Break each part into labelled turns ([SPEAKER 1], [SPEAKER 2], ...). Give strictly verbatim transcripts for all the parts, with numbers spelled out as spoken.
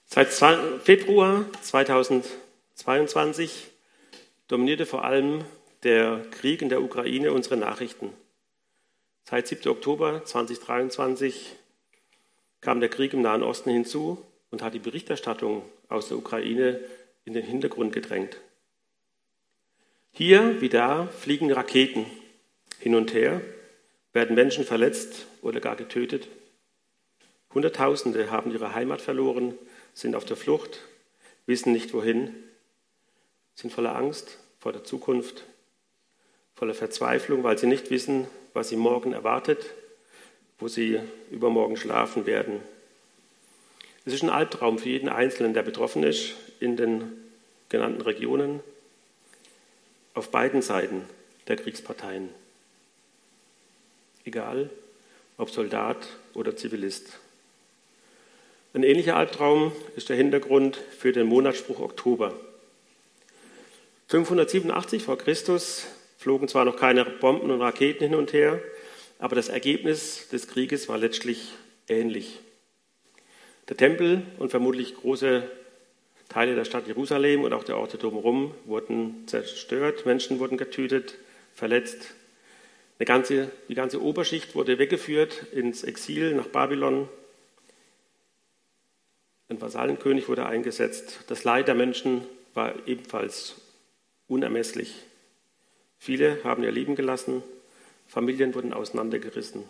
[SPEAKER 1] Seit Februar zweitausendzweiundzwanzig dominierte vor allem der Krieg in der Ukraine unsere Nachrichten. Seit siebten Oktober zweitausenddreiundzwanzig kam der Krieg im Nahen Osten hinzu und hat die Berichterstattung aus der Ukraine in den Hintergrund gedrängt. Hier wie da fliegen Raketen hin und her, werden Menschen verletzt oder gar getötet. Hunderttausende haben ihre Heimat verloren, sind auf der Flucht, wissen nicht wohin, sind voller Angst vor der Zukunft, voller Verzweiflung, weil sie nicht wissen, was sie morgen erwartet, wo sie übermorgen schlafen werden. Es ist ein Albtraum für jeden Einzelnen, der betroffen ist, in den genannten Regionen, auf beiden Seiten der Kriegsparteien. Egal, ob Soldat oder Zivilist. Ein ähnlicher Albtraum ist der Hintergrund für den Monatsspruch Oktober. fünfhundertsiebenundachtzig vor Christus flogen zwar noch keine Bomben und Raketen hin und her, aber das Ergebnis des Krieges war letztlich ähnlich. Der Tempel und vermutlich große Teile der Stadt Jerusalem und auch der Orte drumherum wurden zerstört, Menschen wurden getötet, verletzt. Eine ganze, die ganze Oberschicht wurde weggeführt ins Exil nach Babylon. Ein Vasallenkönig wurde eingesetzt. Das Leid der Menschen war ebenfalls unermesslich. Viele haben ihr Leben gelassen, Familien wurden auseinandergerissen.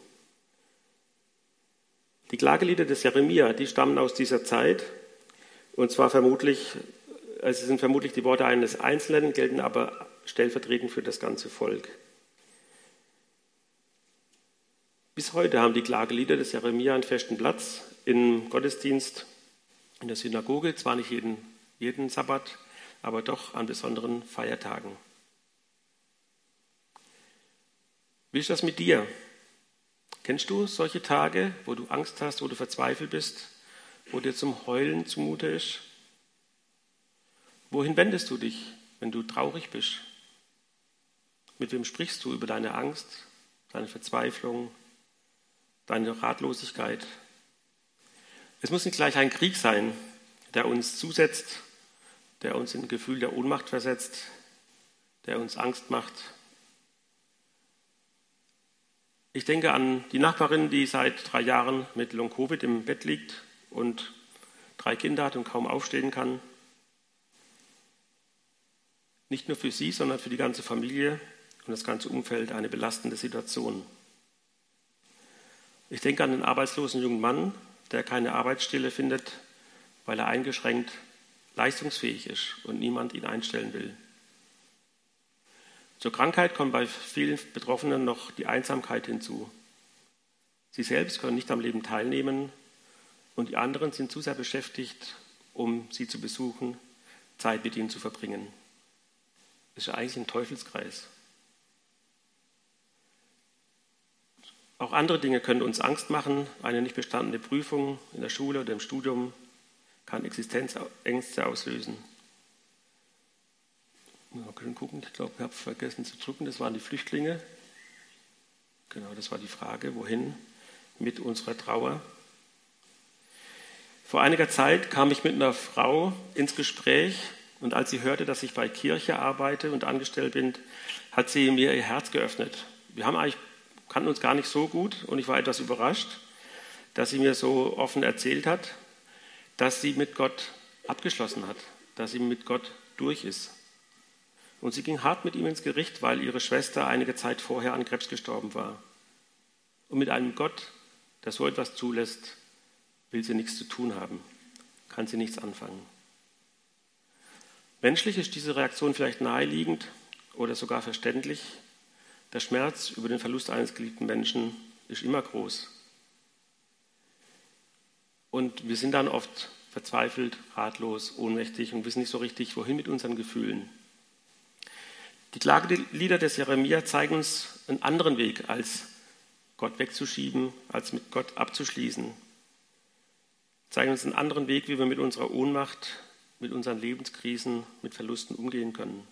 [SPEAKER 1] Die Klagelieder des Jeremia, die stammen aus dieser Zeit, und zwar vermutlich, es sind vermutlich die Worte eines Einzelnen, gelten aber stellvertretend für das ganze Volk. Bis heute haben die Klagelieder des Jeremia einen festen Platz im Gottesdienst, in der Synagoge, zwar nicht jeden, jeden Sabbat, aber doch an besonderen Feiertagen. Wie ist das mit dir? Kennst du solche Tage, wo du Angst hast, wo du verzweifelt bist, wo dir zum Heulen zumute ist? Wohin wendest du dich, wenn du traurig bist? Mit wem sprichst du über deine Angst, deine Verzweiflung, deine Ratlosigkeit? Es muss nicht gleich ein Krieg sein, der uns zusetzt, der uns in ein Gefühl der Ohnmacht versetzt, der uns Angst macht. Ich denke an die Nachbarin, die seit drei Jahren mit Long-Covid im Bett liegt und drei Kinder hat und kaum aufstehen kann. Nicht nur für sie, sondern für die ganze Familie und das ganze Umfeld eine belastende Situation. Ich denke an den arbeitslosen jungen Mann, der keine Arbeitsstelle findet, weil er eingeschränkt leistungsfähig ist und niemand ihn einstellen will. Zur Krankheit kommt bei vielen Betroffenen noch die Einsamkeit hinzu. Sie selbst können nicht am Leben teilnehmen und die anderen sind zu sehr beschäftigt, um sie zu besuchen, Zeit mit ihnen zu verbringen. Das ist eigentlich ein Teufelskreis. Auch andere Dinge können uns Angst machen. Eine nicht bestandene Prüfung in der Schule oder im Studium kann Existenzängste auslösen. Wir können gucken, ich glaube, ich habe vergessen zu drücken, das waren die Flüchtlinge. Genau, das war die Frage, wohin mit unserer Trauer. Vor einiger Zeit kam ich mit einer Frau ins Gespräch und als sie hörte, dass ich bei Kirche arbeite und angestellt bin, hat sie mir ihr Herz geöffnet. Wir haben eigentlich kannten uns gar nicht so gut und ich war etwas überrascht, dass sie mir so offen erzählt hat, dass sie mit Gott abgeschlossen hat, dass sie mit Gott durch ist. Und sie ging hart mit ihm ins Gericht, weil ihre Schwester einige Zeit vorher an Krebs gestorben war. Und mit einem Gott, der so etwas zulässt, will sie nichts zu tun haben, kann sie nichts anfangen. Menschlich ist diese Reaktion vielleicht naheliegend oder sogar verständlich. Der Schmerz über den Verlust eines geliebten Menschen ist immer groß. Und wir sind dann oft verzweifelt, ratlos, ohnmächtig und wissen nicht so richtig, wohin mit unseren Gefühlen. Die Klagelieder des Jeremia zeigen uns einen anderen Weg, als Gott wegzuschieben, als mit Gott abzuschließen. Zeigen uns einen anderen Weg, wie wir mit unserer Ohnmacht, mit unseren Lebenskrisen, mit Verlusten umgehen können.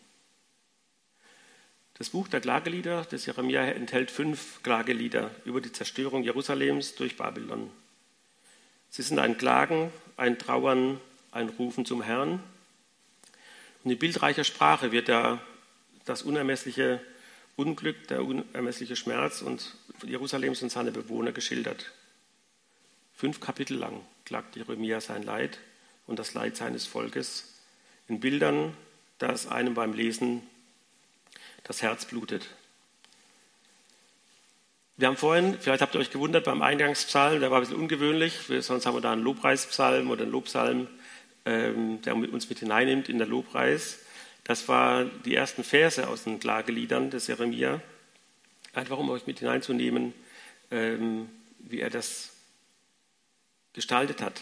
[SPEAKER 1] Das Buch der Klagelieder des Jeremia enthält fünf Klagelieder über die Zerstörung Jerusalems durch Babylon. Sie sind ein Klagen, ein Trauern, ein Rufen zum Herrn. Und in bildreicher Sprache wird da das unermessliche Unglück, der unermessliche Schmerz und Jerusalems und seine Bewohner geschildert. Fünf Kapitel lang klagt Jeremia sein Leid und das Leid seines Volkes in Bildern, dass einem beim Lesen das Herz blutet. Wir haben vorhin, vielleicht habt ihr euch gewundert, beim Eingangspsalm, der war ein bisschen ungewöhnlich, sonst haben wir da einen Lobpreispsalm oder einen Lobpsalm, ähm, der uns mit hineinnimmt in der Lobpreis. Das waren die ersten Verse aus den Klageliedern des Jeremia, einfach um euch mit hineinzunehmen, ähm, wie er das gestaltet hat.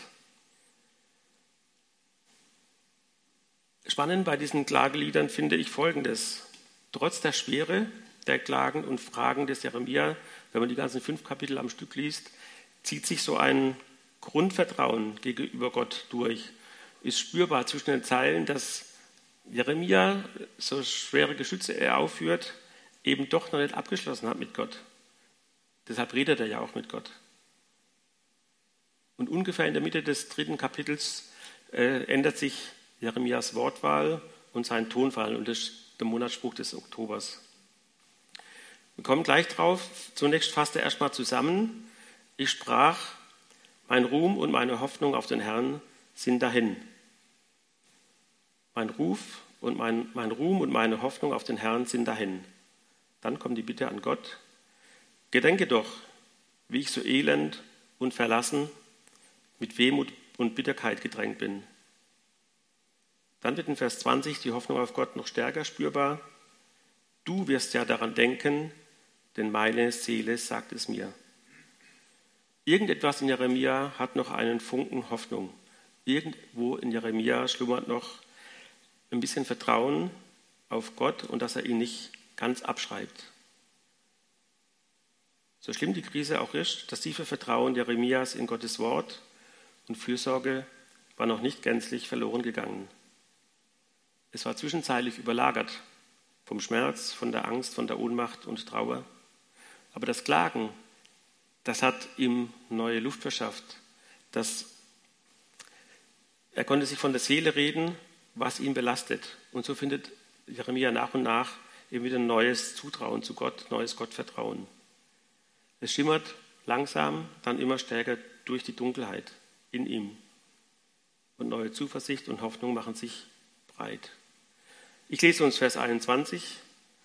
[SPEAKER 1] Spannend bei diesen Klageliedern finde ich Folgendes. Trotz der Schwere der Klagen und Fragen des Jeremia, wenn man die ganzen fünf Kapitel am Stück liest, zieht sich so ein Grundvertrauen gegenüber Gott durch. Ist spürbar zwischen den Zeilen, dass Jeremia, so schwere Geschütze er aufführt, eben doch noch nicht abgeschlossen hat mit Gott. Deshalb redet er ja auch mit Gott. Und ungefähr in der Mitte des dritten Kapitels äh, ändert sich Jeremias Wortwahl und sein Tonfall und das, der Monatsspruch des Oktobers. Wir kommen gleich drauf. Zunächst fasst er erstmal zusammen. Ich sprach, mein Ruhm und meine Hoffnung auf den Herrn sind dahin. Mein Ruf und mein, mein Ruhm und meine Hoffnung auf den Herrn sind dahin. Dann kommt die Bitte an Gott. Gedenke doch, wie ich so elend und verlassen, mit Wehmut und Bitterkeit gedrängt bin. Dann wird in Vers zwanzig die Hoffnung auf Gott noch stärker spürbar. Du wirst ja daran denken, denn meine Seele sagt es mir. Irgendetwas in Jeremia hat noch einen Funken Hoffnung. Irgendwo in Jeremia schlummert noch ein bisschen Vertrauen auf Gott und dass er ihn nicht ganz abschreibt. So schlimm die Krise auch ist, das tiefe Vertrauen Jeremias in Gottes Wort und Fürsorge war noch nicht gänzlich verloren gegangen. Es war zwischenzeitlich überlagert vom Schmerz, von der Angst, von der Ohnmacht und Trauer. Aber das Klagen, das hat ihm neue Luft verschafft. Das, er konnte sich von der Seele reden, was ihn belastet. Und so findet Jeremia nach und nach eben wieder ein neues Zutrauen zu Gott, neues Gottvertrauen. Es schimmert langsam, dann immer stärker durch die Dunkelheit in ihm. Und neue Zuversicht und Hoffnung machen sich breit. Ich lese uns Vers einundzwanzig.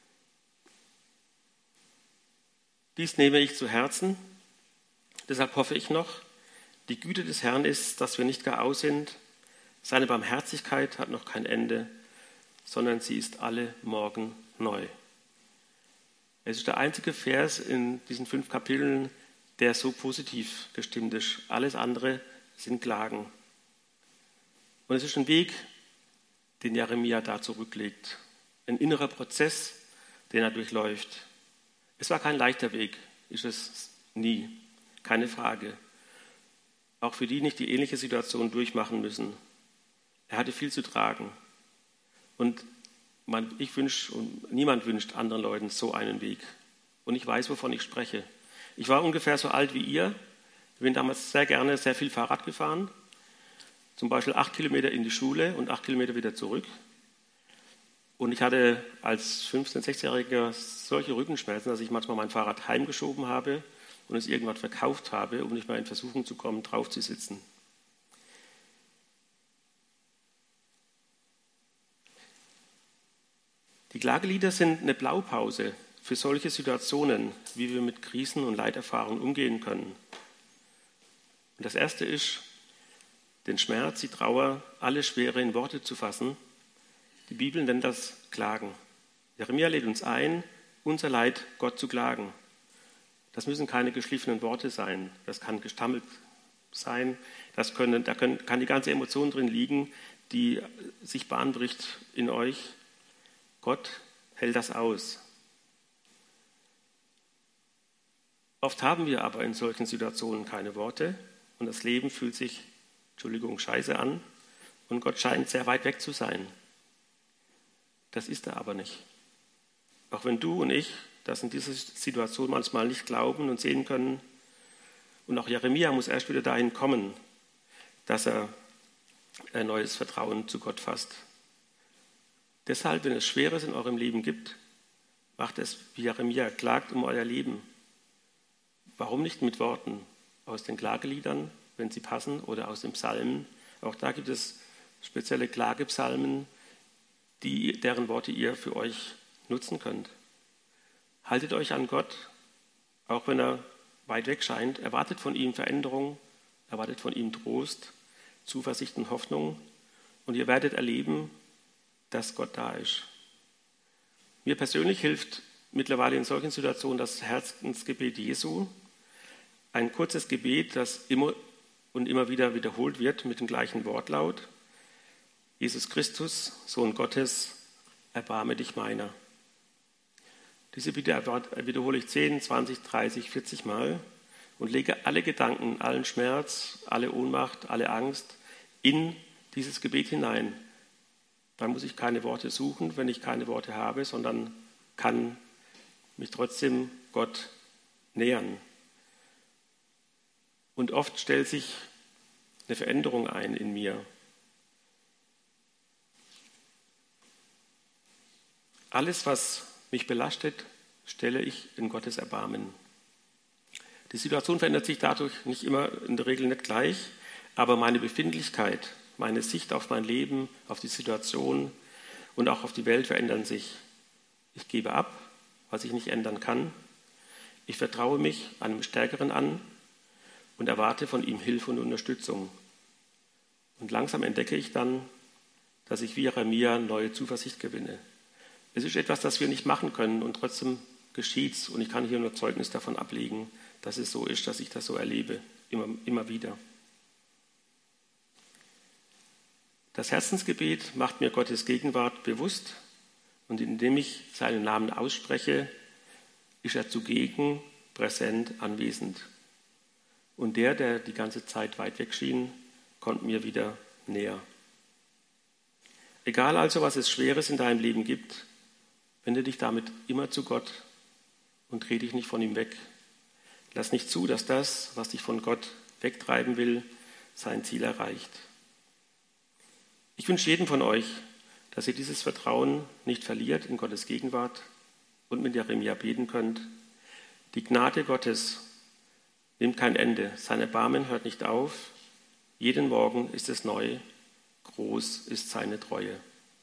[SPEAKER 1] Dies nehme ich zu Herzen, deshalb hoffe ich noch, die Güte des Herrn ist, dass wir nicht gar aus sind. Seine Barmherzigkeit hat noch kein Ende, sondern sie ist alle Morgen neu. Es ist der einzige Vers in diesen fünf Kapiteln, der so positiv gestimmt ist. Alles andere sind Klagen. Und es ist ein Weg, den Jeremia da zurücklegt. Ein innerer Prozess, den er durchläuft. Es war kein leichter Weg, ist es nie, keine Frage. Auch für die nicht die ähnliche Situation durchmachen müssen. Er hatte viel zu tragen. Und man, ich wünsche und niemand wünscht anderen Leuten so einen Weg. Und ich weiß, wovon ich spreche. Ich war ungefähr so alt wie ihr. Ich bin damals sehr gerne sehr viel Fahrrad gefahren. Zum Beispiel acht Kilometer in die Schule und acht Kilometer wieder zurück. Und ich hatte als fünfzehn-, sechzehnjähriger solche Rückenschmerzen, dass ich manchmal mein Fahrrad heimgeschoben habe und es irgendwann verkauft habe, um nicht mehr in Versuchung zu kommen, drauf zu sitzen. Die Klagelieder sind eine Blaupause für solche Situationen, wie wir mit Krisen und Leiterfahrungen umgehen können. Und das Erste ist, den Schmerz, die Trauer, alle Schwere in Worte zu fassen. Die Bibel nennt das Klagen. Jeremia lädt uns ein, unser Leid Gott zu klagen. Das müssen keine geschliffenen Worte sein. Das kann gestammelt sein. Das können, da können, kann die ganze Emotion drin liegen, die sich Bahn bricht in euch. Gott hält das aus. Oft haben wir aber in solchen Situationen keine Worte und das Leben fühlt sich, Entschuldigung, scheiße an und Gott scheint sehr weit weg zu sein. Das ist er aber nicht. Auch wenn du und ich das in dieser Situation manchmal nicht glauben und sehen können. Und auch Jeremia muss erst wieder dahin kommen, dass er ein neues Vertrauen zu Gott fasst. Deshalb, wenn es Schweres in eurem Leben gibt, macht es wie Jeremia, klagt um euer Leben. Warum nicht mit Worten aus den Klageliedern, wenn sie passen, oder aus den Psalmen? Auch da gibt es spezielle Klagepsalmen, die, deren Worte ihr für euch nutzen könnt. Haltet euch an Gott, auch wenn er weit weg scheint. Erwartet von ihm Veränderung, erwartet von ihm Trost, Zuversicht und Hoffnung. Und ihr werdet erleben, dass Gott da ist. Mir persönlich hilft mittlerweile in solchen Situationen das Herzensgebet Jesu. Ein kurzes Gebet, das immer und immer wieder wiederholt wird mit dem gleichen Wortlaut. Jesus Christus, Sohn Gottes, erbarme dich meiner. Diese Bitte wiederhole ich zehn, zwanzig, dreißig, vierzig Mal und lege alle Gedanken, allen Schmerz, alle Ohnmacht, alle Angst in dieses Gebet hinein. Dann muss ich keine Worte suchen, wenn ich keine Worte habe, sondern kann mich trotzdem Gott nähern. Und oft stellt sich eine Veränderung ein in mir. Alles, was mich belastet, stelle ich in Gottes Erbarmen. Die Situation verändert sich dadurch nicht immer, in der Regel nicht gleich, aber meine Befindlichkeit, meine Sicht auf mein Leben, auf die Situation und auch auf die Welt verändern sich. Ich gebe ab, was ich nicht ändern kann. Ich vertraue mich einem Stärkeren an und erwarte von ihm Hilfe und Unterstützung. Und langsam entdecke ich dann, dass ich wie Jeremia neue Zuversicht gewinne. Es ist etwas, das wir nicht machen können und trotzdem geschieht's. Und ich kann hier nur Zeugnis davon ablegen, dass es so ist, dass ich das so erlebe, immer, immer wieder. Das Herzensgebet macht mir Gottes Gegenwart bewusst und indem ich seinen Namen ausspreche, ist er zugegen, präsent, anwesend. Und der, der die ganze Zeit weit weg schien, kommt mir wieder näher. Egal also, was es Schweres in deinem Leben gibt, wende dich damit immer zu Gott und dreh dich nicht von ihm weg. Lass nicht zu, dass das, was dich von Gott wegtreiben will, sein Ziel erreicht. Ich wünsche jedem von euch, dass ihr dieses Vertrauen nicht verliert in Gottes Gegenwart und mit Jeremia beten könnt. Die Gnade Gottes nimmt kein Ende, sein Erbarmen hört nicht auf. Jeden Morgen ist es neu, groß ist seine Treue.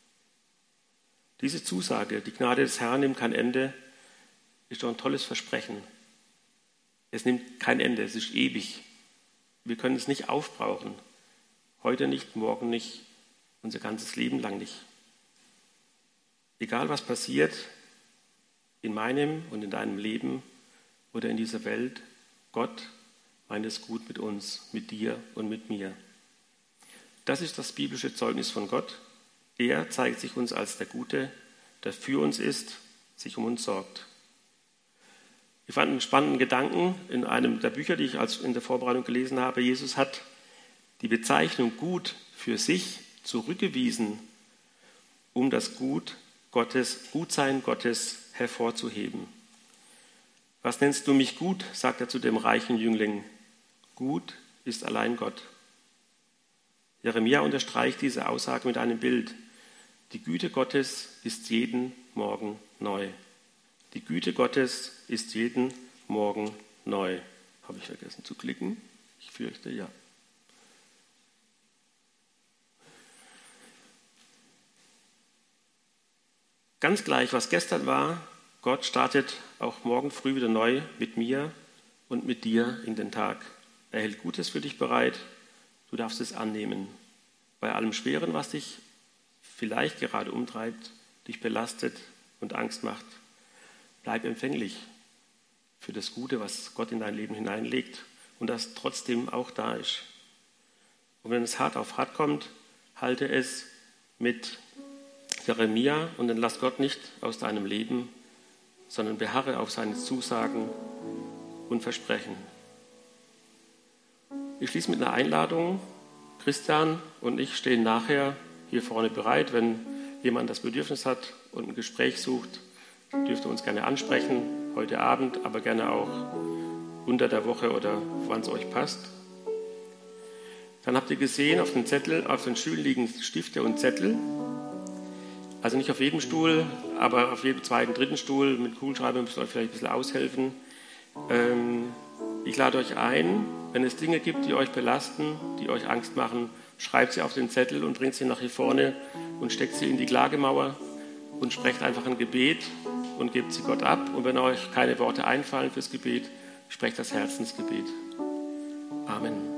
[SPEAKER 1] Diese Zusage, die Gnade des Herrn nimmt kein Ende, ist doch ein tolles Versprechen. Es nimmt kein Ende, es ist ewig. Wir können es nicht aufbrauchen. Heute nicht, morgen nicht, unser ganzes Leben lang nicht. Egal was passiert, in meinem und in deinem Leben oder in dieser Welt, Gott meint es gut mit uns, mit dir und mit mir. Das ist das biblische Zeugnis von Gott. Er zeigt sich uns als der Gute, der für uns ist, sich um uns sorgt. Ich fand einen spannenden Gedanken in einem der Bücher, die ich als in der Vorbereitung gelesen habe. Jesus hat die Bezeichnung gut für sich zurückgewiesen, um das Gut Gottes, Gutsein Gottes hervorzuheben. Was nennst du mich gut, sagt er zu dem reichen Jüngling. Gut ist allein Gott. Jeremia unterstreicht diese Aussage mit einem Bild. Die Güte Gottes ist jeden Morgen neu. Die Güte Gottes ist jeden Morgen neu. Habe ich vergessen zu klicken? Ich fürchte, ja. Ganz gleich, was gestern war, Gott startet auch morgen früh wieder neu mit mir und mit dir in den Tag. Er hält Gutes für dich bereit, du darfst es annehmen. Bei allem Schweren, was dich vielleicht gerade umtreibt, dich belastet und Angst macht, bleib empfänglich für das Gute, was Gott in dein Leben hineinlegt und das trotzdem auch da ist. Und wenn es hart auf hart kommt, halte es mit Jeremia und dann lass Gott nicht aus deinem Leben, sondern beharre auf seine Zusagen und Versprechen. Ich schließe mit einer Einladung. Christian und ich stehen nachher hier vorne bereit. Wenn jemand das Bedürfnis hat und ein Gespräch sucht, dürft ihr uns gerne ansprechen, heute Abend, aber gerne auch unter der Woche oder wann es euch passt. Dann habt ihr gesehen, auf den Zettel, auf den Stühlen liegen Stifte und Zettel. Also nicht auf jedem Stuhl, aber auf jedem zweiten, dritten Stuhl mit Kugelschreiber müsst ihr euch vielleicht ein bisschen aushelfen. Ähm, ich lade euch ein, wenn es Dinge gibt, die euch belasten, die euch Angst machen, schreibt sie auf den Zettel und bringt sie nach hier vorne und steckt sie in die Klagemauer und sprecht einfach ein Gebet und gebt sie Gott ab. Und wenn euch keine Worte einfallen fürs Gebet, sprecht das Herzensgebet. Amen.